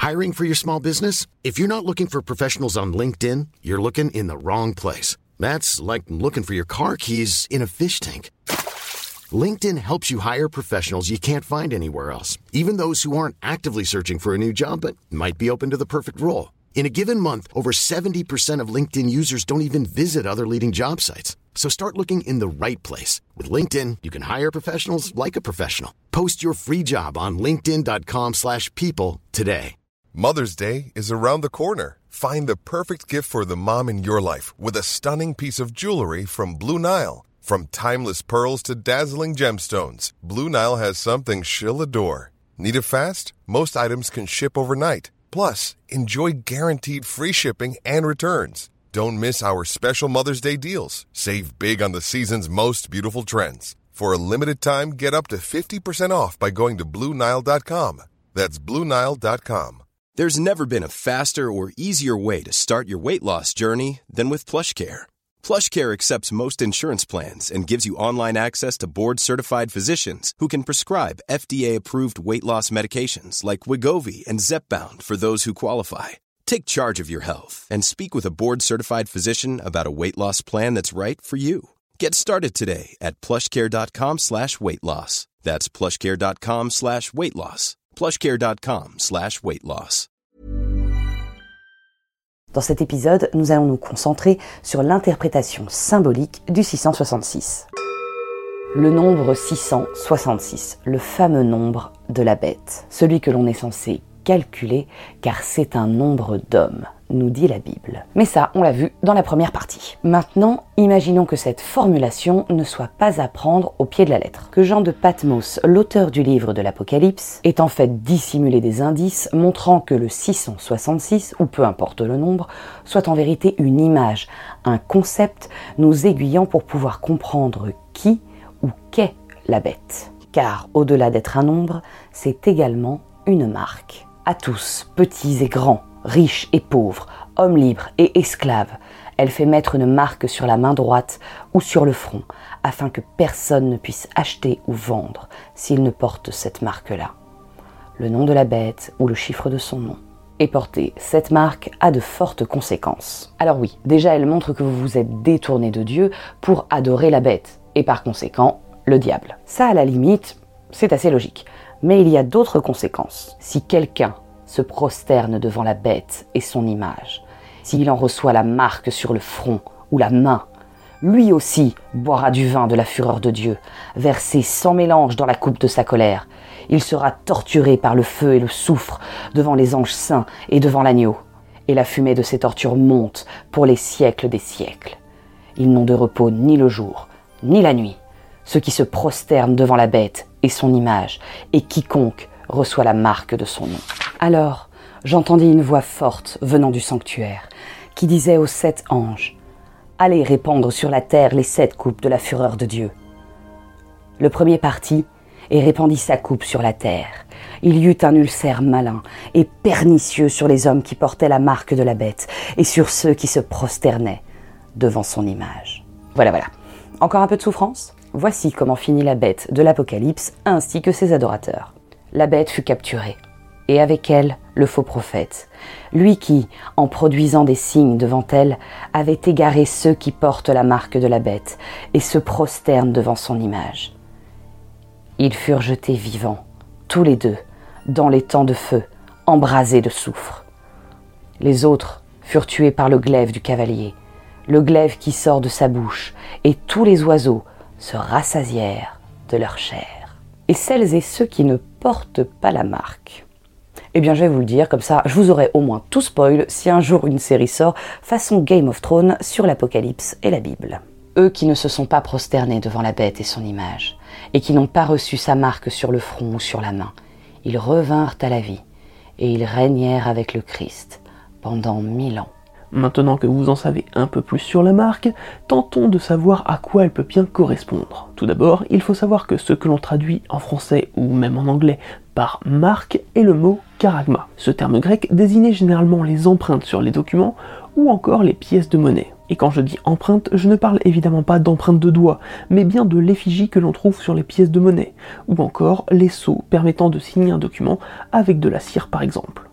Hiring for your small business? If you're not looking for professionals on LinkedIn, you're looking in the wrong place. That's like looking for your car keys in a fish tank. LinkedIn helps you hire professionals you can't find anywhere else, even those who aren't actively searching for a new job but might be open to the perfect role. In a given month, over 70% of LinkedIn users don't even visit other leading job sites. So start looking in the right place. With LinkedIn, you can hire professionals like a professional. Post your free job on linkedin.com/people today. Mother's Day is around the corner. Find the perfect gift for the mom in your life with a stunning piece of jewelry from Blue Nile. From timeless pearls to dazzling gemstones, Blue Nile has something she'll adore. Need it fast? Most items can ship overnight. Plus, enjoy guaranteed free shipping and returns. Don't miss our special Mother's Day deals. Save big on the season's most beautiful trends. For a limited time, get up to 50% off by going to BlueNile.com. That's BlueNile.com. There's never been a faster or easier way to start your weight loss journey than with PlushCare. PlushCare accepts most insurance plans and gives you online access to board-certified physicians who can prescribe FDA-approved weight loss medications like Wegovy and Zepbound for those who qualify. Take charge of your health and speak with a board-certified physician about a weight loss plan that's right for you. Get started today at plushcare.com/weight loss. That's plushcare.com/weight loss. plushcare.com/weight loss. Dans cet épisode, nous allons nous concentrer sur l'interprétation symbolique du 666. Le nombre 666, le fameux nombre de la bête, celui que l'on est censé calculer car c'est un nombre d'hommes, nous dit la Bible. Mais ça, on l'a vu dans la première partie. Maintenant, imaginons que cette formulation ne soit pas à prendre au pied de la lettre. Que Jean de Patmos, l'auteur du livre de l'Apocalypse, ait en fait dissimulé des indices montrant que le 666, ou peu importe le nombre, soit en vérité une image, un concept nous aiguillant pour pouvoir comprendre qui ou qu'est la bête. Car au-delà d'être un nombre, c'est également une marque. À tous, petits et grands, riches et pauvres, hommes libres et esclaves, elle fait mettre une marque sur la main droite ou sur le front, afin que personne ne puisse acheter ou vendre s'il ne porte cette marque-là. Le nom de la bête ou le chiffre de son nom. Et porter cette marque a de fortes conséquences. Alors oui, déjà elle montre que vous vous êtes détourné de Dieu pour adorer la bête, et par conséquent, le diable. Ça, à la limite, c'est assez logique. Mais il y a d'autres conséquences. Si quelqu'un se prosterne devant la bête et son image, s'il en reçoit la marque sur le front ou la main, lui aussi boira du vin de la fureur de Dieu, versé sans mélange dans la coupe de sa colère. Il sera torturé par le feu et le soufre devant les anges saints et devant l'agneau. Et la fumée de ces tortures monte pour les siècles des siècles. Ils n'ont de repos ni le jour, ni la nuit, ceux qui se prosternent devant la bête et son image, et quiconque reçoit la marque de son nom. Alors, j'entendis une voix forte venant du sanctuaire, qui disait aux 7 anges, « Allez répandre sur la terre les 7 coupes de la fureur de Dieu. » Le premier partit et répandit sa coupe sur la terre. Il y eut un ulcère malin et pernicieux sur les hommes qui portaient la marque de la bête, et sur ceux qui se prosternaient devant son image. Voilà. Encore un peu de souffrance ? Voici comment finit la bête de l'Apocalypse ainsi que ses adorateurs. La bête fut capturée, et avec elle, le faux prophète, lui qui, en produisant des signes devant elle, avait égaré ceux qui portent la marque de la bête et se prosternent devant son image. Ils furent jetés vivants, tous les deux, dans les temps de feu, embrasés de soufre. Les autres furent tués par le glaive du cavalier, le glaive qui sort de sa bouche, et tous les oiseaux se rassasièrent de leur chair. Et celles et ceux qui ne portent pas la marque, eh bien je vais vous le dire, comme ça je vous aurai au moins tout spoil si un jour une série sort façon Game of Thrones sur l'Apocalypse et la Bible. Eux qui ne se sont pas prosternés devant la bête et son image, et qui n'ont pas reçu sa marque sur le front ou sur la main, ils revinrent à la vie, et ils régnèrent avec le Christ pendant 1000 ans. Maintenant que vous en savez un peu plus sur la marque, tentons de savoir à quoi elle peut bien correspondre. Tout d'abord, il faut savoir que ce que l'on traduit en français ou même en anglais par marque est le mot charagma. Ce terme grec désignait généralement les empreintes sur les documents ou encore les pièces de monnaie. Et quand je dis empreinte, je ne parle évidemment pas d'empreinte de doigt, mais bien de l'effigie que l'on trouve sur les pièces de monnaie, ou encore les sceaux permettant de signer un document avec de la cire par exemple.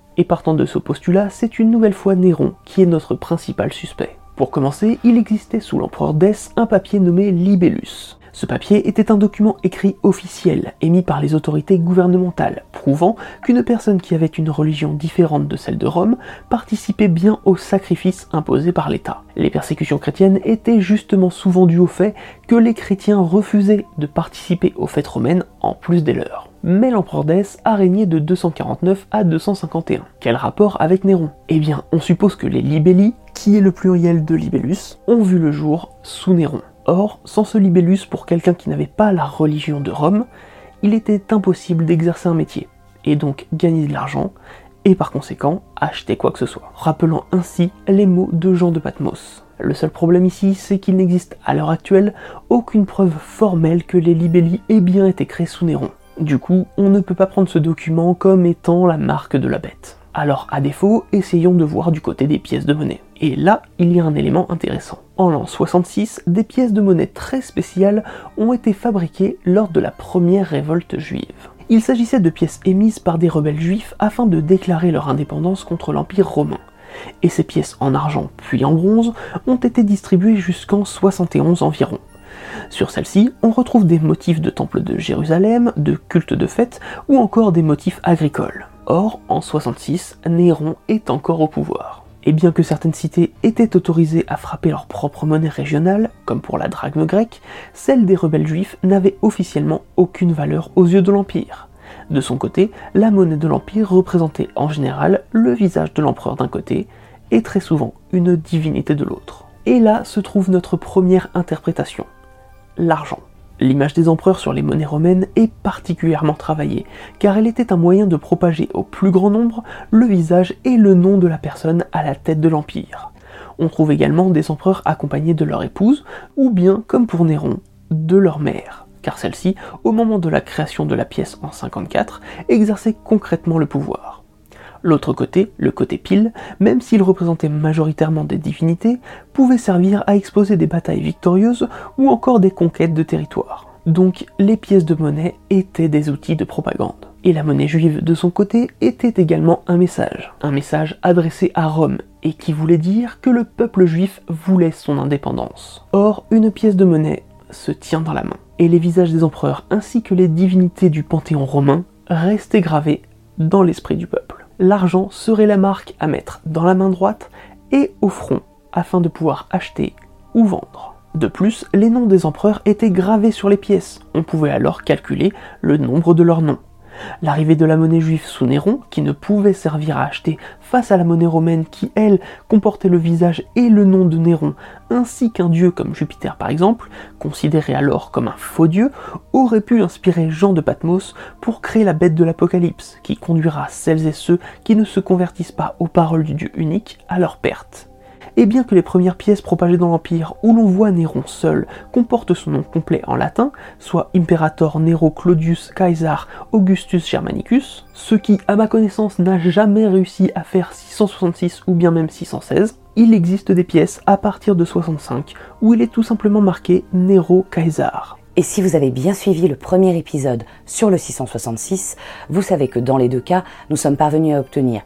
Et partant de ce postulat, c'est une nouvelle fois Néron qui est notre principal suspect. Pour commencer, il existait sous l'empereur Dèce un papier nommé Libellus. Ce papier était un document écrit officiel, émis par les autorités gouvernementales, prouvant qu'une personne qui avait une religion différente de celle de Rome participait bien aux sacrifices imposés par l'État. Les persécutions chrétiennes étaient justement souvent dues au fait que les chrétiens refusaient de participer aux fêtes romaines en plus des leurs. Mais l'empereur Dèce a régné de 249 à 251. Quel rapport avec Néron? Eh bien, on suppose que les libelli, qui est le pluriel de libellus, ont vu le jour sous Néron. Or, sans ce libellus pour quelqu'un qui n'avait pas la religion de Rome, il était impossible d'exercer un métier, et donc gagner de l'argent, et par conséquent acheter quoi que ce soit, rappelant ainsi les mots de Jean de Patmos. Le seul problème ici, c'est qu'il n'existe à l'heure actuelle aucune preuve formelle que les libelli aient bien été créés sous Néron. Du coup, on ne peut pas prendre ce document comme étant la marque de la bête. Alors à défaut, essayons de voir du côté des pièces de monnaie. Et là, il y a un élément intéressant. En l'an 66, des pièces de monnaie très spéciales ont été fabriquées lors de la première révolte juive. Il s'agissait de pièces émises par des rebelles juifs afin de déclarer leur indépendance contre l'Empire romain. Et ces pièces en argent puis en bronze ont été distribuées jusqu'en 71 environ. Sur celles-ci, on retrouve des motifs de temple de Jérusalem, de culte de fête ou encore des motifs agricoles. Or, en 66, Néron est encore au pouvoir. Et bien que certaines cités étaient autorisées à frapper leur propre monnaie régionale, comme pour la drachme grecque, celle des rebelles juifs n'avait officiellement aucune valeur aux yeux de l'Empire. De son côté, la monnaie de l'Empire représentait en général le visage de l'empereur d'un côté, et très souvent une divinité de l'autre. Et là se trouve notre première interprétation. L'argent. L'image des empereurs sur les monnaies romaines est particulièrement travaillée, car elle était un moyen de propager au plus grand nombre le visage et le nom de la personne à la tête de l'Empire. On trouve également des empereurs accompagnés de leur épouse, ou bien, comme pour Néron, de leur mère, car celle-ci, au moment de la création de la pièce en 54, exerçait concrètement le pouvoir. L'autre côté, le côté pile, même s'il représentait majoritairement des divinités, pouvait servir à exposer des batailles victorieuses ou encore des conquêtes de territoire. Donc les pièces de monnaie étaient des outils de propagande. Et la monnaie juive de son côté était également un message adressé à Rome et qui voulait dire que le peuple juif voulait son indépendance. Or, une pièce de monnaie se tient dans la main, et les visages des empereurs ainsi que les divinités du panthéon romain restaient gravés dans l'esprit du peuple. L'argent serait la marque à mettre dans la main droite et au front afin de pouvoir acheter ou vendre. De plus, les noms des empereurs étaient gravés sur les pièces, on pouvait alors calculer le nombre de leurs noms. L'arrivée de la monnaie juive sous Néron, qui ne pouvait servir à acheter face à la monnaie romaine qui, elle, comportait le visage et le nom de Néron, ainsi qu'un dieu comme Jupiter par exemple, considéré alors comme un faux dieu, aurait pu inspirer Jean de Patmos pour créer la bête de l'Apocalypse, qui conduira celles et ceux qui ne se convertissent pas aux paroles du Dieu unique à leur perte. Et bien que les premières pièces propagées dans l'Empire où l'on voit Néron seul comportent son nom complet en latin, soit Imperator Nero Claudius Caesar Augustus Germanicus, ce qui, à ma connaissance, n'a jamais réussi à faire 666 ou bien même 616, il existe des pièces à partir de 65 où il est tout simplement marqué Nero Caesar. Et si vous avez bien suivi le premier épisode sur le 666, vous savez que dans les deux cas, nous sommes parvenus à obtenir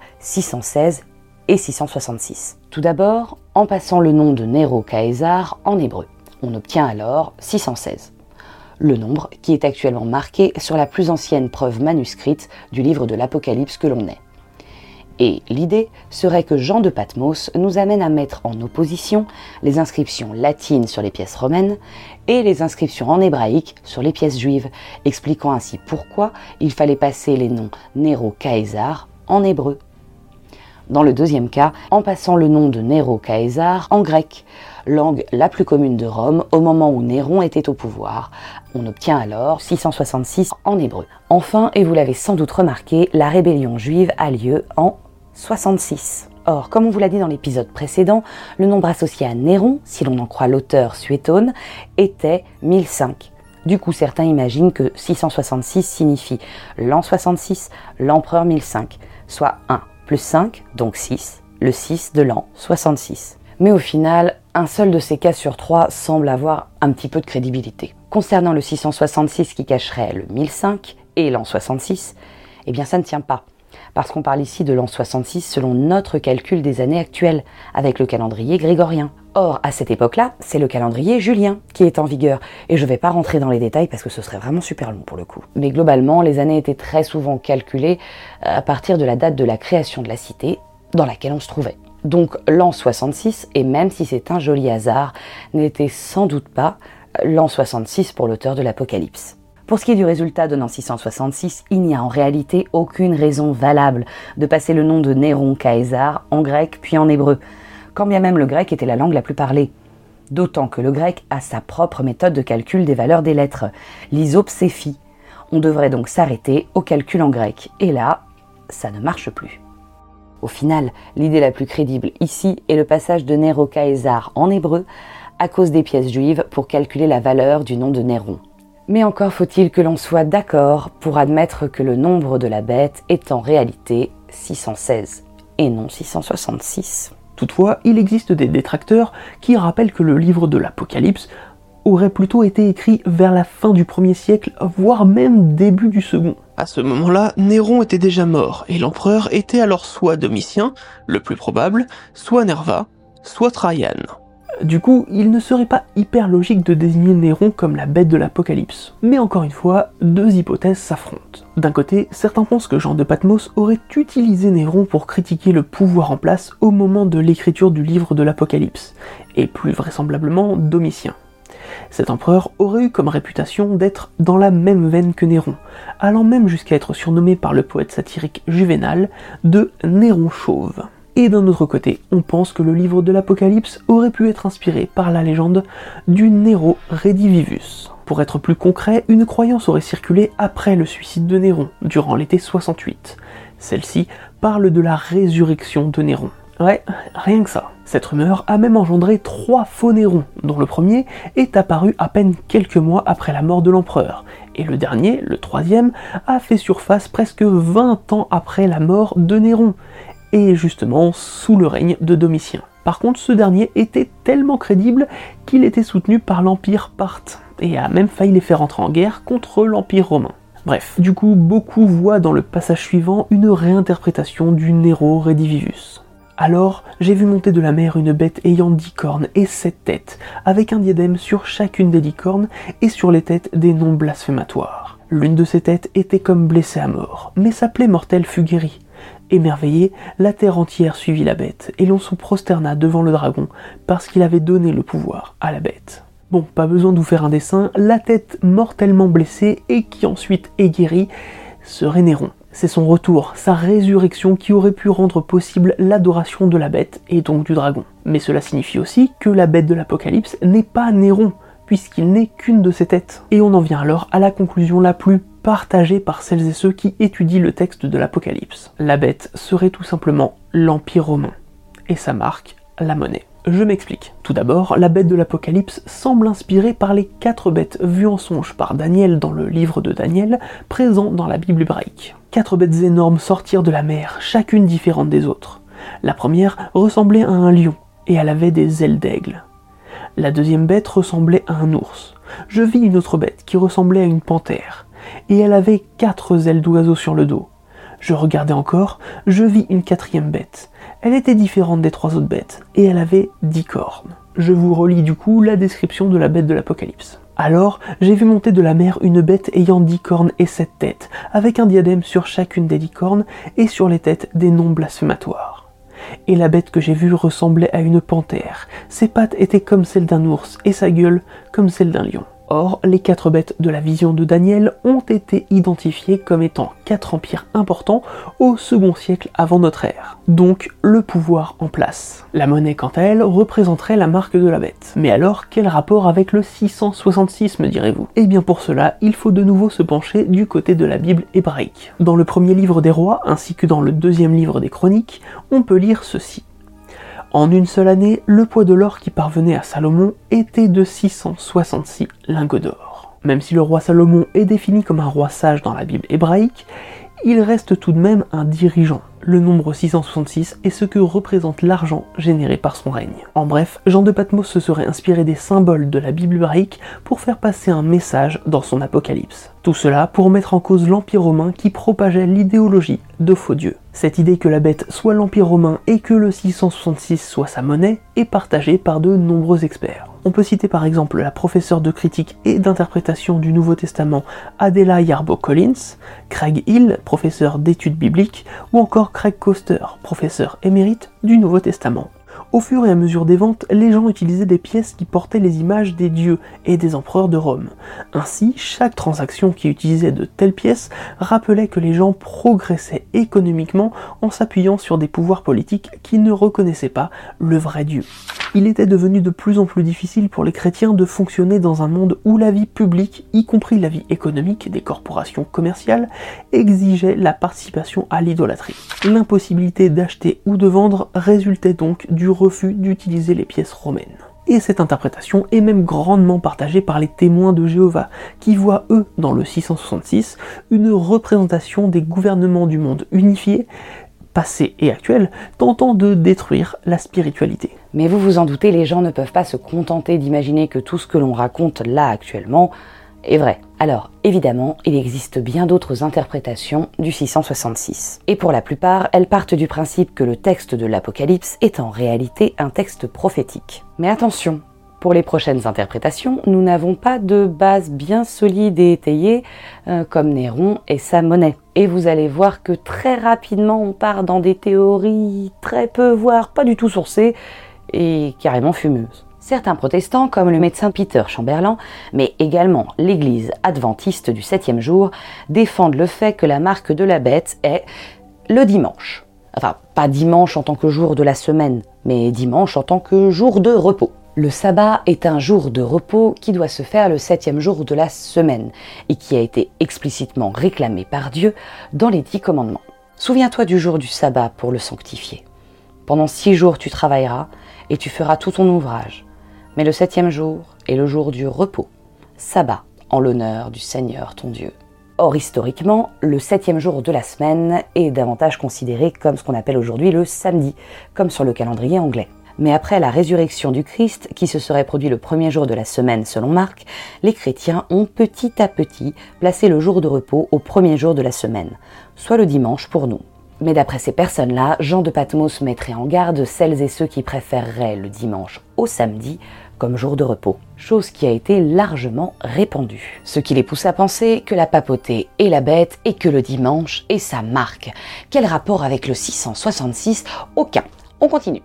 616 et 666. Tout d'abord, en passant le nom de Nero Caesar en hébreu, on obtient alors 616. Le nombre qui est actuellement marqué sur la plus ancienne preuve manuscrite du livre de l'Apocalypse que l'on est. Et l'idée serait que Jean de Patmos nous amène à mettre en opposition les inscriptions latines sur les pièces romaines et les inscriptions en hébraïque sur les pièces juives, expliquant ainsi pourquoi il fallait passer les noms Nero Caesar en hébreu. Dans le deuxième cas, en passant le nom de Nero Caesar en grec, langue la plus commune de Rome au moment où Néron était au pouvoir. On obtient alors 666 en hébreu. Enfin, et vous l'avez sans doute remarqué, la rébellion juive a lieu en 66. Or, comme on vous l'a dit dans l'épisode précédent, le nombre associé à Néron, si l'on en croit l'auteur Suétone, était 1005. Du coup, certains imaginent que 666 signifie l'an 66, l'empereur 1005, soit 1 plus 5, donc 6, le 6 de l'an 66. Mais au final, un seul de ces cas sur 3 semble avoir un petit peu de crédibilité. Concernant le 666 qui cacherait le 1005 et l'an 66, eh bien ça ne tient pas. parce qu'on parle ici de l'an 66 selon notre calcul des années actuelles, avec le calendrier grégorien. Or, à cette époque-là, c'est le calendrier julien qui est en vigueur, et je ne vais pas rentrer dans les détails parce que ce serait vraiment super long pour le coup. Mais globalement, les années étaient très souvent calculées à partir de la date de la création de la cité dans laquelle on se trouvait. Donc l'an 66, et même si c'est un joli hasard, n'était sans doute pas l'an 66 pour l'auteur de l'Apocalypse. Pour ce qui est du résultat de l'an 666, il n'y a en réalité aucune raison valable de passer le nom de Néron Caésar en grec puis en hébreu, quand bien même le grec était la langue la plus parlée. D'autant que le grec a sa propre méthode de calcul des valeurs des lettres, l'isopséphie. On devrait donc s'arrêter au calcul en grec, et là, ça ne marche plus. Au final, l'idée la plus crédible ici est le passage de Néron Caésar en hébreu à cause des pièces juives pour calculer la valeur du nom de Néron. Mais encore faut-il que l'on soit d'accord pour admettre que le nombre de la bête est en réalité 616 et non 666. Toutefois, il existe des détracteurs qui rappellent que le livre de l'Apocalypse aurait plutôt été écrit vers la fin du 1er siècle, voire même début du second. À ce moment-là, Néron était déjà mort, et l'empereur était alors soit Domitien, le plus probable, soit Nerva, soit Trajan. Du coup, il ne serait pas hyper logique de désigner Néron comme la bête de l'Apocalypse. Mais encore une fois, deux hypothèses s'affrontent. D'un côté, certains pensent que Jean de Patmos aurait utilisé Néron pour critiquer le pouvoir en place au moment de l'écriture du livre de l'Apocalypse, et plus vraisemblablement Domitien. Cet empereur aurait eu comme réputation d'être dans la même veine que Néron, allant même jusqu'à être surnommé par le poète satirique Juvénal de Néron chauve. Et d'un autre côté, on pense que le livre de l'Apocalypse aurait pu être inspiré par la légende du Nero Redivivus. Pour être plus concret, une croyance aurait circulé après le suicide de Néron, durant l'été 68. Celle-ci parle de la résurrection de Néron. Ouais, rien que ça. Cette rumeur a même engendré 3 faux Nérons, dont le premier est apparu à peine quelques mois après la mort de l'empereur, et le dernier, le 3e, a fait surface presque 20 ans après la mort de Néron, et justement sous le règne de Domitien. Par contre, ce dernier était tellement crédible qu'il était soutenu par l'Empire parthe, et a même failli les faire entrer en guerre contre l'Empire romain. Bref, du coup, beaucoup voient dans le passage suivant une réinterprétation du Nero Redivivus. Alors, j'ai vu monter de la mer une bête ayant 10 cornes et 7 têtes, avec un diadème sur chacune des 10 cornes et sur les têtes des noms blasphématoires. L'une de ces têtes était comme blessée à mort, mais sa plaie mortelle fut guérie. Émerveillée, la terre entière suivit la bête, et l'on se prosterna devant le dragon, parce qu'il avait donné le pouvoir à la bête. Bon, pas besoin de vous faire un dessin, la tête mortellement blessée, et qui ensuite est guérie, serait Néron. C'est son retour, sa résurrection qui aurait pu rendre possible l'adoration de la bête, et donc du dragon. Mais cela signifie aussi que la bête de l'Apocalypse n'est pas Néron, puisqu'il n'est qu'une de ses têtes. Et on en vient alors à la conclusion la plus partagée par celles et ceux qui étudient le texte de l'Apocalypse. La bête serait tout simplement l'Empire romain, et sa marque, la monnaie. Je m'explique. Tout d'abord, la bête de l'Apocalypse semble inspirée par les 4 bêtes vues en songe par Daniel dans le livre de Daniel, présent dans la Bible hébraïque. 4 bêtes énormes sortirent de la mer, chacune différente des autres. La première ressemblait à un lion, et elle avait des ailes d'aigle. La deuxième bête ressemblait à un ours. Je vis une autre bête qui ressemblait à une panthère, et elle avait 4 ailes d'oiseau sur le dos. Je regardais encore, je vis une 4e bête. Elle était différente des 3 autres bêtes, et elle avait 10 cornes. Je vous relis du coup la description de la bête de l'Apocalypse. Alors, j'ai vu monter de la mer une bête ayant 10 cornes et 7 têtes, avec un diadème sur chacune des 10 cornes, et sur les têtes des noms blasphématoires. Et la bête que j'ai vue ressemblait à une panthère. Ses pattes étaient comme celles d'un ours, et sa gueule comme celle d'un lion. Or, les 4 bêtes de la vision de Daniel ont été identifiées comme étant 4 empires importants au second siècle avant notre ère. Donc, le pouvoir en place. La monnaie, quant à elle, représenterait la marque de la bête. Mais alors, quel rapport avec le 666, me direz-vous ? Eh bien pour cela, il faut de nouveau se pencher du côté de la Bible hébraïque. Dans le premier livre des rois, ainsi que dans le deuxième livre des chroniques, on peut lire ceci. En une seule année, le poids de l'or qui parvenait à Salomon était de 666 lingots d'or. Même si le roi Salomon est défini comme un roi sage dans la Bible hébraïque, il reste tout de même un dirigeant. le nombre 666 et ce que représente l'argent généré par son règne. En bref, Jean de Patmos se serait inspiré des symboles de la Bible hébraïque pour faire passer un message dans son Apocalypse. Tout cela pour mettre en cause l'Empire romain qui propageait l'idéologie de faux dieux. Cette idée que la bête soit l'Empire romain et que le 666 soit sa monnaie est partagée par de nombreux experts. On peut citer par exemple la professeure de critique et d'interprétation du Nouveau Testament Adela Yarbo-Collins, Craig Hill, professeur d'études bibliques, ou encore Craig Koster, professeur émérite du Nouveau Testament. Au fur et à mesure des ventes, les gens utilisaient des pièces qui portaient les images des dieux et des empereurs de Rome. Ainsi, chaque transaction qui utilisait de telles pièces rappelait que les gens progressaient économiquement en s'appuyant sur des pouvoirs politiques qui ne reconnaissaient pas le vrai Dieu. Il était devenu de plus en plus difficile pour les chrétiens de fonctionner dans un monde où la vie publique, y compris la vie économique des corporations commerciales, exigeait la participation à l'idolâtrie. L'impossibilité d'acheter ou de vendre résultait donc du refus d'utiliser les pièces romaines. Et cette interprétation est même grandement partagée par les témoins de Jéhovah, qui voient eux, dans le 666, une représentation des gouvernements du monde unifié, passé et actuel, tentant de détruire la spiritualité. Mais vous vous en doutez, les gens ne peuvent pas se contenter d'imaginer que tout ce que l'on raconte là actuellement est vrai. Alors, évidemment, il existe bien d'autres interprétations du 666. Et pour la plupart, elles partent du principe que le texte de l'Apocalypse est en réalité un texte prophétique. Mais attention, pour les prochaines interprétations, nous n'avons pas de base bien solide et étayée comme Néron et sa monnaie. Et vous allez voir que très rapidement, on part dans des théories très peu, voire pas du tout sourcées, et carrément fumeuses. Certains protestants, comme le médecin Peter Chamberlain, mais également l'Église adventiste du 7e jour, défendent le fait que la marque de la bête est le dimanche. Enfin, pas dimanche en tant que jour de la semaine, mais dimanche en tant que jour de repos. Le sabbat est un jour de repos qui doit se faire le 7e jour de la semaine et qui a été explicitement réclamé par Dieu dans les 10 commandements. Souviens-toi du jour du sabbat pour le sanctifier. Pendant 6 jours tu travailleras et tu feras tout ton ouvrage. Mais le 7e jour est le jour du repos, sabbat, en l'honneur du Seigneur ton Dieu. Or, historiquement, le 7e jour de la semaine est davantage considéré comme ce qu'on appelle aujourd'hui le samedi, comme sur le calendrier anglais. Mais après la résurrection du Christ, qui se serait produit le 1er jour de la semaine selon Marc, les chrétiens ont petit à petit placé le jour de repos au 1er jour de la semaine, soit le dimanche pour nous. Mais d'après ces personnes-là, Jean de Patmos mettrait en garde celles et ceux qui préféreraient le dimanche au samedi comme jour de repos, chose qui a été largement répandue. Ce qui les pousse à penser que la papauté est la bête et que le dimanche est sa marque. Quel rapport avec le 666 ? Aucun. On continue.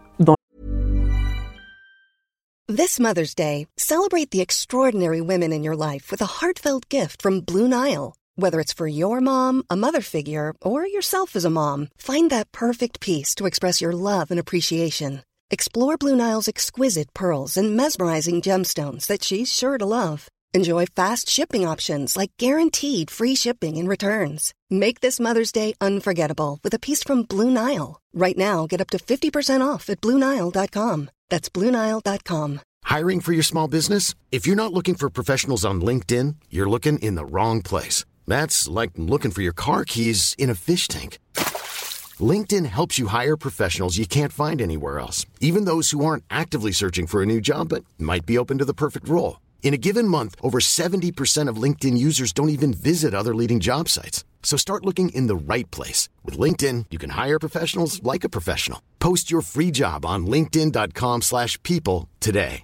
This Mother's Day, celebrate the extraordinary women in your life with a heartfelt gift from Blue Nile. Whether it's for your mom, a mother figure, or yourself as a mom, find that perfect piece to express your love and appreciation. Explore Blue Nile's exquisite pearls and mesmerizing gemstones that she's sure to love. Enjoy fast shipping options like guaranteed free shipping and returns. Make this Mother's Day unforgettable with a piece from Blue Nile. Right now, get up to 50% off at BlueNile.com. That's BlueNile.com. Hiring for your small business? If you're not looking for professionals on LinkedIn, you're looking in the wrong place. That's like looking for your car keys in a fish tank. LinkedIn helps you hire professionals you can't find anywhere else, even those who aren't actively searching for a new job but might be open to the perfect role. In a given month, over 70% of LinkedIn users don't even visit other leading job sites. So start looking in the right place. With LinkedIn, you can hire professionals like a professional. Post your free job on linkedin.com/people today.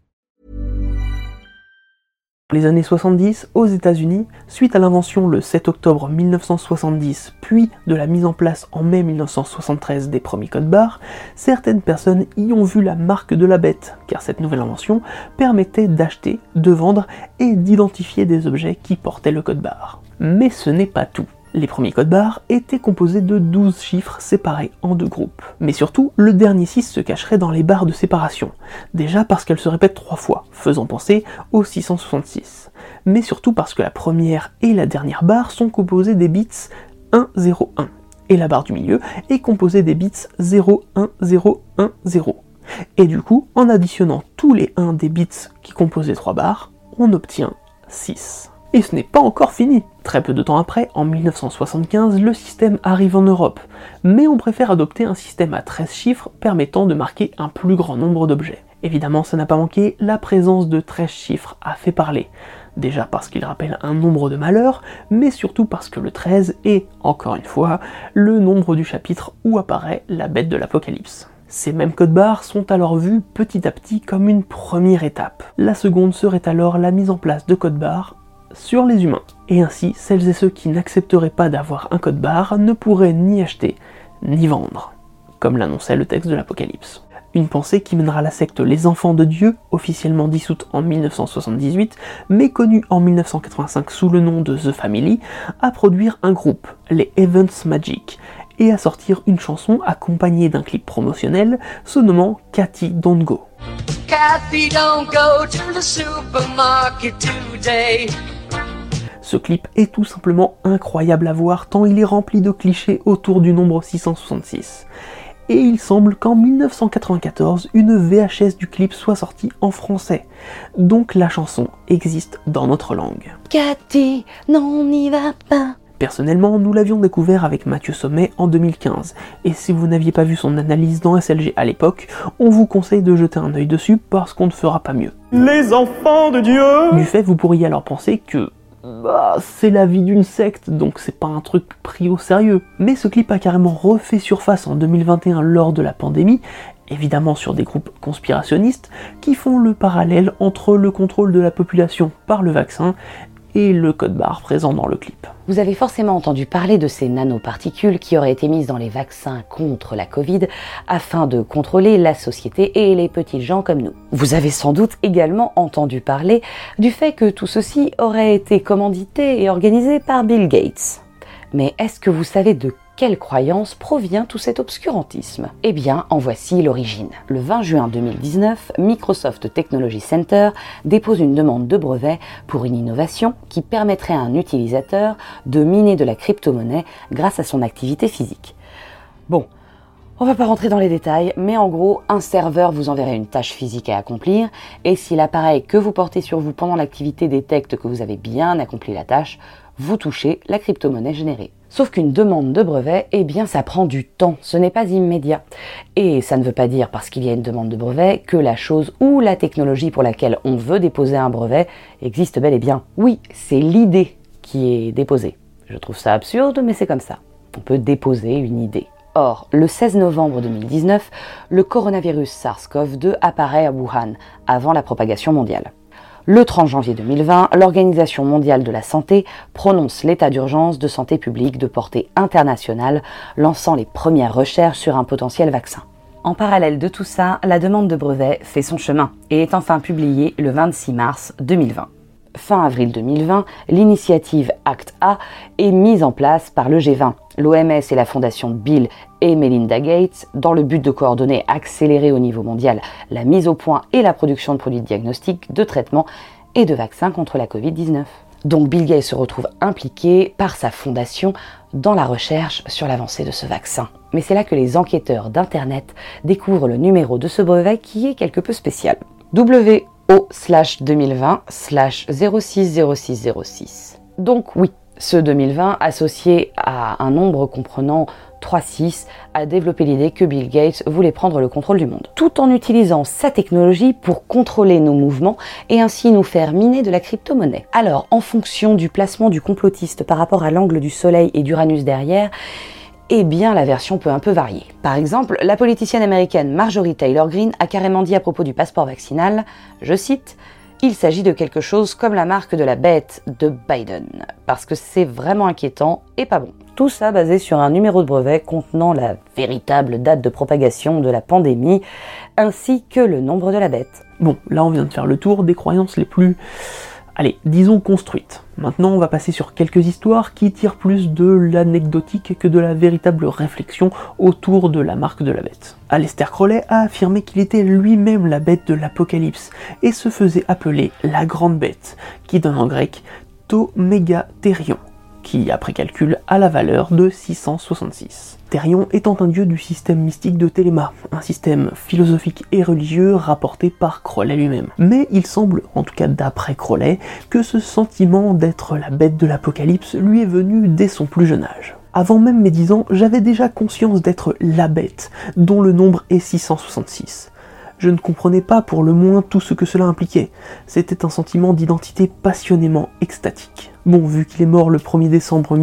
Les années 70, aux États-Unis, suite à l'invention le 7 octobre 1970, puis de la mise en place en mai 1973 des premiers codes barres, certaines personnes y ont vu la marque de la bête, car cette nouvelle invention permettait d'acheter, de vendre et d'identifier des objets qui portaient le code barre. Mais ce n'est pas tout. Les premiers codes barres étaient composés de 12 chiffres séparés en 2 groupes. Mais surtout, le dernier 6 se cacherait dans les barres de séparation. Déjà parce qu'elles se répètent 3 fois, faisant penser au 666. Mais surtout parce que la première et la dernière barre sont composées des bits 1, 0, 1. Et la barre du milieu est composée des bits 0, 1, 0, 1, 0. Et du coup, en additionnant tous les 1 des bits qui composent les 3 barres, on obtient 6. Et ce n'est pas encore fini. Très peu de temps après, en 1975, le système arrive en Europe, mais on préfère adopter un système à 13 chiffres permettant de marquer un plus grand nombre d'objets. Évidemment, ça n'a pas manqué, la présence de 13 chiffres a fait parler. Déjà parce qu'il rappelle un nombre de malheurs, mais surtout parce que le 13 est, encore une fois, le nombre du chapitre où apparaît la bête de l'Apocalypse. Ces mêmes codes barres sont alors vus petit à petit comme une première étape. La seconde serait alors la mise en place de codes barres sur les humains. Et ainsi, celles et ceux qui n'accepteraient pas d'avoir un code barre ne pourraient ni acheter, ni vendre, comme l'annonçait le texte de l'Apocalypse. Une pensée qui mènera la secte Les Enfants de Dieu, officiellement dissoute en 1978, mais connue en 1985 sous le nom de The Family, à produire un groupe, les Evans Magic, et à sortir une chanson accompagnée d'un clip promotionnel se nommant Cathy Don't Go. Cathy don't go to the supermarket today. Ce clip est tout simplement incroyable à voir tant il est rempli de clichés autour du nombre 666. Et il semble qu'en 1994, une VHS du clip soit sortie en français. Donc la chanson existe dans notre langue. Cathy, non, n'y va pas. Personnellement, nous l'avions découvert avec Mathieu Sommet en 2015, et si vous n'aviez pas vu son analyse dans SLG à l'époque, on vous conseille de jeter un œil dessus parce qu'on ne fera pas mieux. Les enfants de Dieu! Du fait, vous pourriez alors penser que c'est la vie d'une secte, donc c'est pas un truc pris au sérieux. Mais ce clip a carrément refait surface en 2021 lors de la pandémie, évidemment sur des groupes conspirationnistes, qui font le parallèle entre le contrôle de la population par le vaccin et le code barre présent dans le clip. Vous avez forcément entendu parler de ces nanoparticules qui auraient été mises dans les vaccins contre la Covid afin de contrôler la société et les petits gens comme nous. Vous avez sans doute également entendu parler du fait que tout ceci aurait été commandité et organisé par Bill Gates. Mais est-ce que vous savez de quelle croyance provient tout cet obscurantisme? Eh bien, en voici l'origine. Le 20 juin 2019, Microsoft Technology Center dépose une demande de brevet pour une innovation qui permettrait à un utilisateur de miner de la crypto-monnaie grâce à son activité physique. Bon, on va pas rentrer dans les détails, mais en gros, un serveur vous enverrait une tâche physique à accomplir, et si l'appareil que vous portez sur vous pendant l'activité détecte que vous avez bien accompli la tâche, vous touchez la crypto-monnaie générée. Sauf qu'une demande de brevet, eh bien ça prend du temps, ce n'est pas immédiat. Et ça ne veut pas dire, parce qu'il y a une demande de brevet, que la chose ou la technologie pour laquelle on veut déposer un brevet existe bel et bien. Oui, c'est l'idée qui est déposée. Je trouve ça absurde, mais c'est comme ça. On peut déposer une idée. Or, le 16 novembre 2019, le coronavirus SARS-CoV-2 apparaît à Wuhan, avant la propagation mondiale. Le 30 janvier 2020, l'Organisation mondiale de la santé prononce l'état d'urgence de santé publique de portée internationale, lançant les premières recherches sur un potentiel vaccin. En parallèle de tout ça, la demande de brevet fait son chemin et est enfin publiée le 26 mars 2020. Fin avril 2020, l'initiative ACT-A est mise en place par le G20, l'OMS et la fondation Bill et Melinda Gates dans le but de coordonner, accélérer au niveau mondial la mise au point et la production de produits de diagnostic, de traitement et de vaccins contre la Covid-19. Donc Bill Gates se retrouve impliqué par sa fondation dans la recherche sur l'avancée de ce vaccin. Mais c'est là que les enquêteurs d'Internet découvrent le numéro de ce brevet qui est quelque peu spécial. WO/2020/060606. Donc oui, ce 2020 associé à un nombre comprenant 3-6 a développé l'idée que Bill Gates voulait prendre le contrôle du monde, tout en utilisant sa technologie pour contrôler nos mouvements et ainsi nous faire miner de la crypto-monnaie. Alors, en fonction du placement du complotiste par rapport à l'angle du soleil et d'Uranus derrière, eh bien la version peut un peu varier. Par exemple, la politicienne américaine Marjorie Taylor Greene a carrément dit à propos du passeport vaccinal, je cite, « Il s'agit de quelque chose comme la marque de la bête de Biden, parce que c'est vraiment inquiétant et pas bon. » Tout ça basé sur un numéro de brevet contenant la véritable date de propagation de la pandémie, ainsi que le nombre de la bête. Bon, là on vient de faire le tour des croyances les plus, disons construites. Maintenant on va passer sur quelques histoires qui tirent plus de l'anecdotique que de la véritable réflexion autour de la marque de la bête. Aleister Crowley a affirmé qu'il était lui-même la bête de l'Apocalypse et se faisait appeler la grande bête, qui donne en grec to mégatherion, qui après calcul a la valeur de 666. Thérion étant un dieu du système mystique de Téléma, un système philosophique et religieux rapporté par Crowley lui-même. Mais il semble, en tout cas d'après Crowley, que ce sentiment d'être la bête de l'Apocalypse lui est venu dès son plus jeune âge. Avant même mes 10 ans, j'avais déjà conscience d'être la bête, dont le nombre est 666. Je ne comprenais pas pour le moins tout ce que cela impliquait. C'était un sentiment d'identité passionnément extatique. Bon, vu qu'il est mort le 1er décembre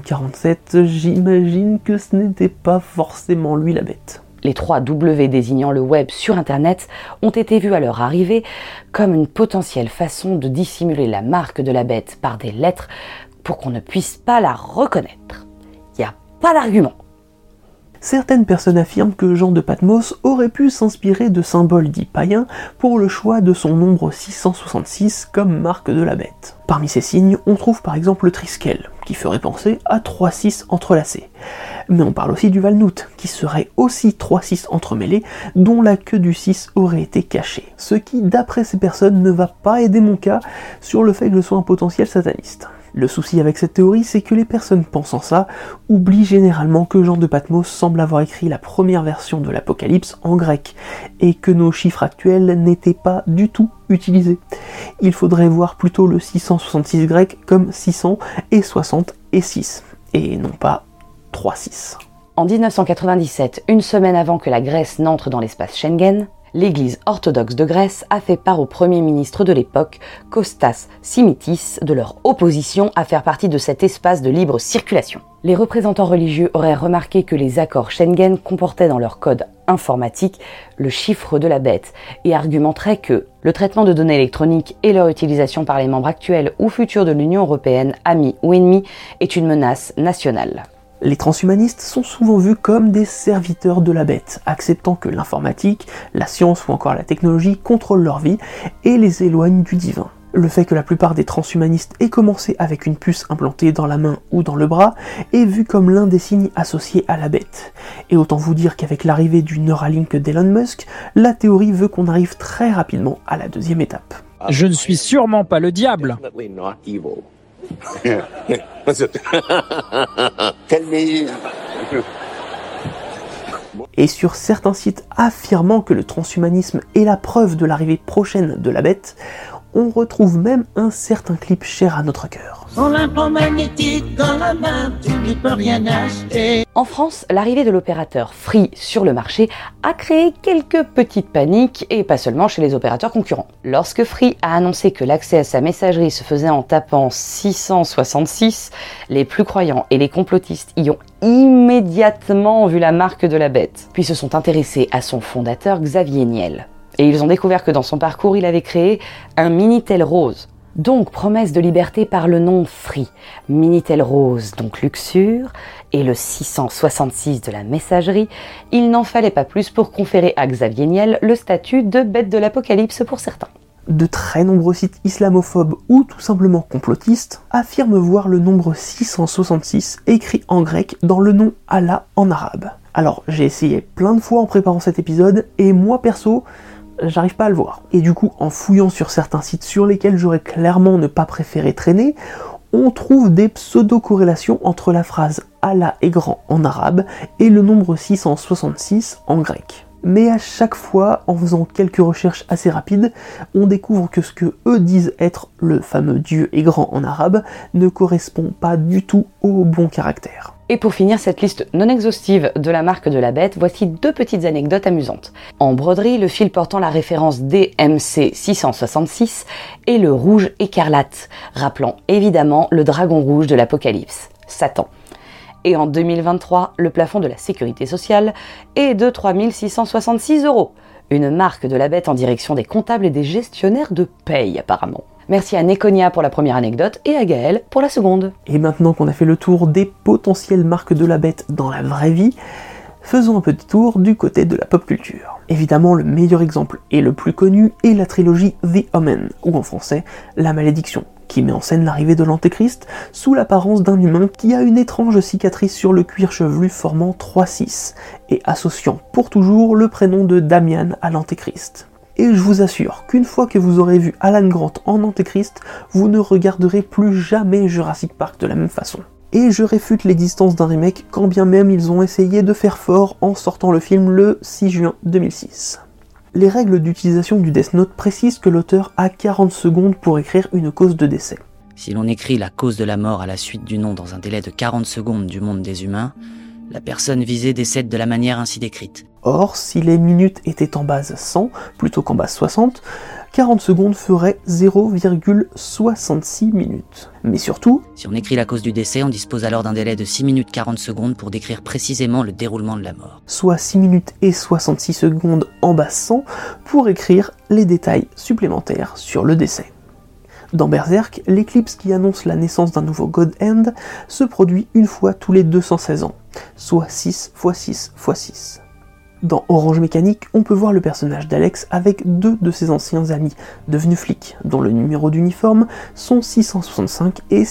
1947, j'imagine que ce n'était pas forcément lui la bête. Les 3 W désignant le web sur Internet ont été vus à leur arrivée comme une potentielle façon de dissimuler la marque de la bête par des lettres pour qu'on ne puisse pas la reconnaître. Il n'y a pas d'argument. Certaines personnes affirment que Jean de Patmos aurait pu s'inspirer de symboles dits païens pour le choix de son nombre 666 comme marque de la bête. Parmi ces signes, on trouve par exemple le triskel, qui ferait penser à 3 6 entrelacés. Mais on parle aussi du valnout, qui serait aussi 3 6 entremêlés, dont la queue du 6 aurait été cachée. Ce qui, d'après ces personnes, ne va pas aider mon cas sur le fait que je sois un potentiel sataniste. Le souci avec cette théorie, c'est que les personnes pensant ça oublient généralement que Jean de Patmos semble avoir écrit la première version de l'Apocalypse en grec, et que nos chiffres actuels n'étaient pas du tout utilisés. Il faudrait voir plutôt le 666 grec comme 600 et 60 et 6, et non pas 3-6. En 1997, une semaine avant que la Grèce n'entre dans l'espace Schengen, l'Église orthodoxe de Grèce a fait part au Premier ministre de l'époque, Kostas Simitis, de leur opposition à faire partie de cet espace de libre circulation. Les représentants religieux auraient remarqué que les accords Schengen comportaient dans leur code informatique le chiffre de la bête et argumenteraient que le traitement de données électroniques et leur utilisation par les membres actuels ou futurs de l'Union européenne, amis ou ennemis, est une menace nationale. Les transhumanistes sont souvent vus comme des serviteurs de la bête, acceptant que l'informatique, la science ou encore la technologie contrôlent leur vie et les éloignent du divin. Le fait que la plupart des transhumanistes aient commencé avec une puce implantée dans la main ou dans le bras est vu comme l'un des signes associés à la bête. Et autant vous dire qu'avec l'arrivée du Neuralink d'Elon Musk, la théorie veut qu'on arrive très rapidement à la deuxième étape. Je ne suis sûrement pas le diable. Et sur certains sites affirmant que le transhumanisme est la preuve de l'arrivée prochaine de la bête, on retrouve même un certain clip cher à notre cœur. Sans l'implant magnétique dans la main, tu ne peux rien acheter. En France, l'arrivée de l'opérateur Free sur le marché a créé quelques petites paniques, et pas seulement chez les opérateurs concurrents. Lorsque Free a annoncé que l'accès à sa messagerie se faisait en tapant 666, les plus croyants et les complotistes y ont immédiatement vu la marque de la bête, puis se sont intéressés à son fondateur Xavier Niel. Et ils ont découvert que dans son parcours, il avait créé un Minitel Rose. Donc promesse de liberté par le nom Free. Minitel Rose, donc luxure, et le 666 de la messagerie, il n'en fallait pas plus pour conférer à Xavier Niel le statut de bête de l'apocalypse pour certains. De très nombreux sites islamophobes ou tout simplement complotistes affirment voir le nombre 666 écrit en grec dans le nom Allah en arabe. Alors j'ai essayé plein de fois en préparant cet épisode, et moi perso, j'arrive pas à le voir. Et du coup, en fouillant sur certains sites sur lesquels j'aurais clairement ne pas préféré traîner, on trouve des pseudo-corrélations entre la phrase « Allah est grand » en arabe et le nombre 666 en grec. Mais à chaque fois, en faisant quelques recherches assez rapides, on découvre que ce que eux disent être le fameux Dieu est grand en arabe ne correspond pas du tout au bon caractère. Et pour finir cette liste non exhaustive de la marque de la bête, voici 2 petites anecdotes amusantes. En broderie, le fil portant la référence DMC 666 est le rouge écarlate, rappelant évidemment le dragon rouge de l'Apocalypse, Satan. Et en 2023, le plafond de la sécurité sociale est de 3 666 €. Une marque de la bête en direction des comptables et des gestionnaires de paye apparemment. Merci à Nekonia pour la première anecdote et à Gaël pour la seconde. Et maintenant qu'on a fait le tour des potentielles marques de la bête dans la vraie vie, faisons un petit tour du côté de la pop culture. Évidemment, le meilleur exemple et le plus connu est la trilogie The Omen, ou en français, La Malédiction, qui met en scène l'arrivée de l'Antéchrist sous l'apparence d'un humain qui a une étrange cicatrice sur le cuir chevelu formant 3-6, et associant pour toujours le prénom de Damian à l'Antéchrist. Et je vous assure qu'une fois que vous aurez vu Alan Grant en Antéchrist, vous ne regarderez plus jamais Jurassic Park de la même façon. Et je réfute l'existence d'un remake, quand bien même ils ont essayé de faire fort en sortant le film le 6 juin 2006. Les règles d'utilisation du Death Note précisent que l'auteur a 40 secondes pour écrire une cause de décès. Si l'on écrit la cause de la mort à la suite du nom dans un délai de 40 secondes du monde des humains, la personne visée décède de la manière ainsi décrite. Or, si les minutes étaient en base 100 plutôt qu'en base 60, 40 secondes ferait 0,66 minutes. Mais surtout, si on écrit la cause du décès, on dispose alors d'un délai de 6 minutes 40 secondes pour décrire précisément le déroulement de la mort. Soit 6 minutes et 66 secondes en base 100 pour écrire les détails supplémentaires sur le décès. Dans Berserk, l'éclipse qui annonce la naissance d'un nouveau God End se produit une fois tous les 216 ans, soit 6 x 6 x 6. Dans Orange Mécanique, on peut voir le personnage d'Alex avec deux de ses anciens amis, devenus flics, dont le numéro d'uniforme sont 665 et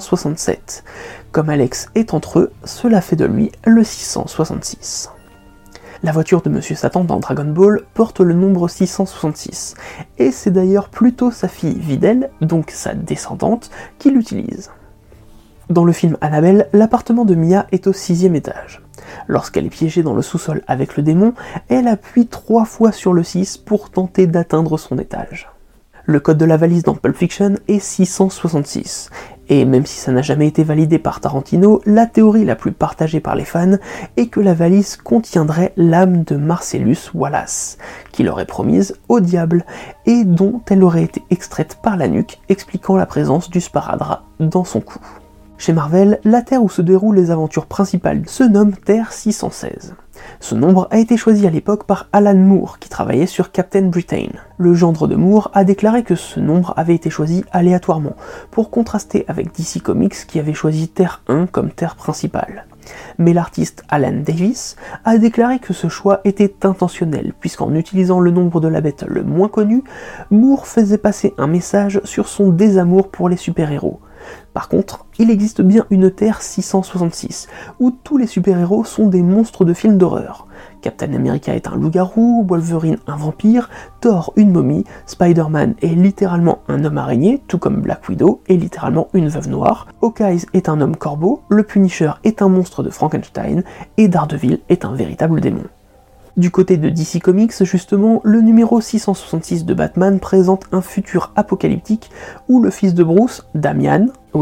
667. Comme Alex est entre eux, cela fait de lui le 666. La voiture de Monsieur Satan dans Dragon Ball porte le nombre 666, et c'est d'ailleurs plutôt sa fille Videl, donc sa descendante, qui l'utilise. Dans le film Annabelle, l'appartement de Mia est au 6e étage. Lorsqu'elle est piégée dans le sous-sol avec le démon, elle appuie 3 fois sur le 6 pour tenter d'atteindre son étage. Le code de la valise dans Pulp Fiction est 666, et même si ça n'a jamais été validé par Tarantino, la théorie la plus partagée par les fans est que la valise contiendrait l'âme de Marcellus Wallace, qu'il aurait promise au diable, et dont elle aurait été extraite par la nuque, expliquant la présence du sparadrap dans son cou. Chez Marvel, la Terre où se déroulent les aventures principales se nomme Terre 616. Ce nombre a été choisi à l'époque par Alan Moore, qui travaillait sur Captain Britain. Le gendre de Moore a déclaré que ce nombre avait été choisi aléatoirement, pour contraster avec DC Comics qui avait choisi Terre 1 comme Terre principale. Mais l'artiste Alan Davis a déclaré que ce choix était intentionnel, puisqu'en utilisant le nombre de la bête le moins connu, Moore faisait passer un message sur son désamour pour les super-héros. Par contre, il existe bien une Terre 666, où tous les super-héros sont des monstres de films d'horreur. Captain America est un loup-garou, Wolverine un vampire, Thor une momie, Spider-Man est littéralement un homme araignée, tout comme Black Widow est littéralement une veuve noire, Hawkeye est un homme corbeau, le Punisher est un monstre de Frankenstein, et Daredevil est un véritable démon. Du côté de DC Comics, justement, le numéro 666 de Batman présente un futur apocalyptique où le fils de Bruce, Damian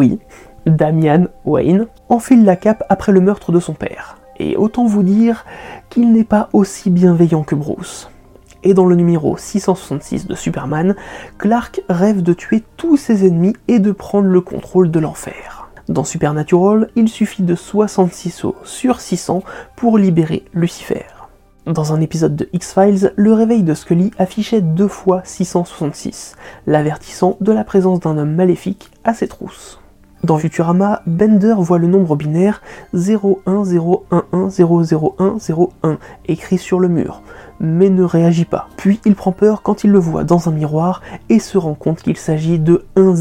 Wayne, enfile la cape après le meurtre de son père. Et autant vous dire qu'il n'est pas aussi bienveillant que Bruce. Et dans le numéro 666 de Superman, Clark rêve de tuer tous ses ennemis et de prendre le contrôle de l'enfer. Dans Supernatural, il suffit de 66 sauts sur 600 pour libérer Lucifer. Dans un épisode de X-Files, le réveil de Scully affichait 2 fois 666, l'avertissant de la présence d'un homme maléfique à ses trousses. Dans Futurama, Bender voit le nombre binaire 01011001001 écrit sur le mur, mais ne réagit pas. Puis il prend peur quand il le voit dans un miroir et se rend compte qu'il s'agit de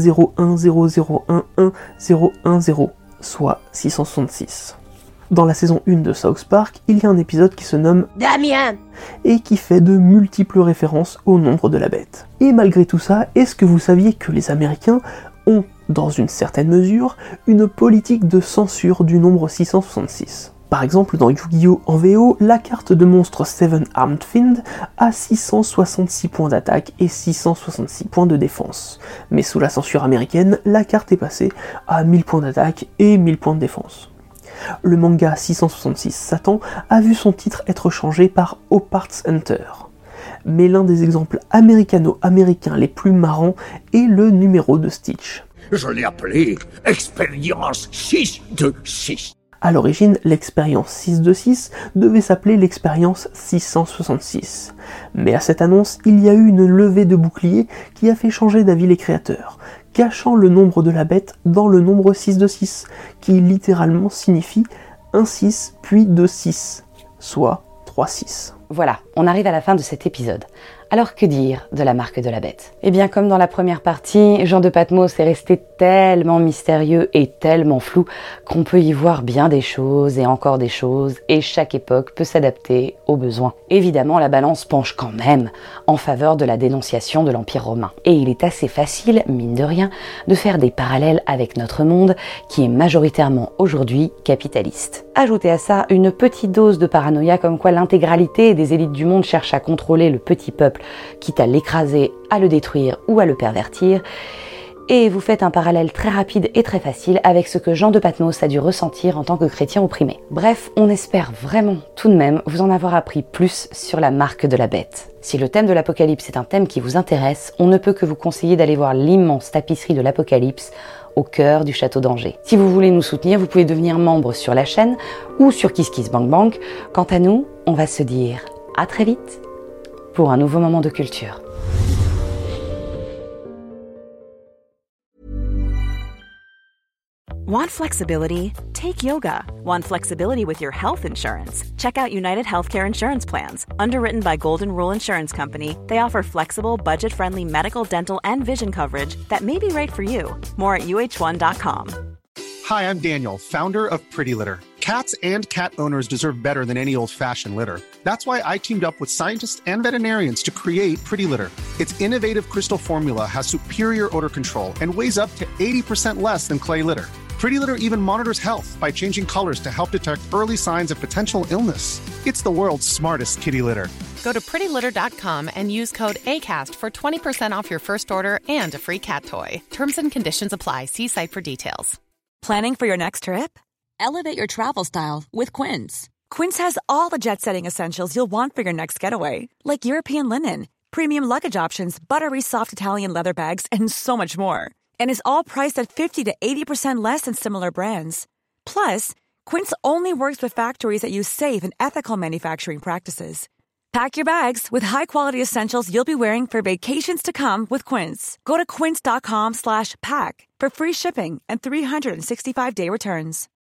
1010011010, soit 666. Dans la saison 1 de South Park, il y a un épisode qui se nomme Damien et qui fait de multiples références au nombre de la bête. Et malgré tout ça, est-ce que vous saviez que les Américains ont, dans une certaine mesure, une politique de censure du nombre 666 ? Par exemple, dans Yu-Gi-Oh! En VO, la carte de monstre Seven Armed Fiend a 666 points d'attaque et 666 points de défense. Mais sous la censure américaine, la carte est passée à 1000 points d'attaque et 1000 points de défense. Le manga 666 Satan a vu son titre être changé par Oparts Hunter. Mais l'un des exemples américano-américains les plus marrants est le numéro de Stitch. Je l'ai appelé Expérience 6 de 6. À l'origine, l'expérience 6 de 6 devait s'appeler l'expérience 666. Mais à cette annonce, il y a eu une levée de bouclier qui a fait changer d'avis les créateurs, cachant le nombre de la bête dans le nombre 6 de 6, qui littéralement signifie 1 6 puis 2 6, soit 3 6. Voilà, on arrive à la fin de cet épisode. Alors que dire de la marque de la bête ? Eh bien comme dans la première partie, Jean de Patmos est resté tellement mystérieux et tellement flou qu'on peut y voir bien des choses et encore des choses et chaque époque peut s'adapter aux besoins. Évidemment la balance penche quand même en faveur de la dénonciation de l'Empire romain. Et il est assez facile, mine de rien, de faire des parallèles avec notre monde qui est majoritairement aujourd'hui capitaliste. Ajoutez à ça une petite dose de paranoïa comme quoi l'intégralité des élites du monde cherchent à contrôler le petit peuple, quitte à l'écraser, à le détruire ou à le pervertir. Et vous faites un parallèle très rapide et très facile avec ce que Jean de Patmos a dû ressentir en tant que chrétien opprimé. Bref, on espère vraiment tout de même vous en avoir appris plus sur la marque de la bête. Si le thème de l'Apocalypse est un thème qui vous intéresse, on ne peut que vous conseiller d'aller voir l'immense tapisserie de l'Apocalypse au cœur du château d'Angers. Si vous voulez nous soutenir, vous pouvez devenir membre sur la chaîne ou sur KissKissBankBank. Quant à nous, on va se dire à très vite pour un nouveau moment de culture. Want flexibility? Take yoga. Want flexibility with your health insurance? Check out United Healthcare Insurance Plans. Underwritten by Golden Rule Insurance Company, they offer flexible, budget-friendly medical, dental, and vision coverage that may be right for you. More at uh1.com. Hi, I'm Daniel, founder of Pretty Litter. Cats and cat owners deserve better than any old-fashioned litter. That's why I teamed up with scientists and veterinarians to create Pretty Litter. Its innovative crystal formula has superior odor control and weighs up to 80% less than clay litter. Pretty Litter even monitors health by changing colors to help detect early signs of potential illness. It's the world's smartest kitty litter. Go to prettylitter.com and use code ACAST for 20% off your first order and a free cat toy. Terms and conditions apply. See site for details. Planning for your next trip? Elevate your travel style with Quince. Quince has all the jet-setting essentials you'll want for your next getaway, like European linen, premium luggage options, buttery soft Italian leather bags, and so much more. And is all priced at 50 to 80% less than similar brands. Plus, Quince only works with factories that use safe and ethical manufacturing practices. Pack your bags with high-quality essentials you'll be wearing for vacations to come with Quince. Go to quince.com/pack for free shipping and 365-day returns.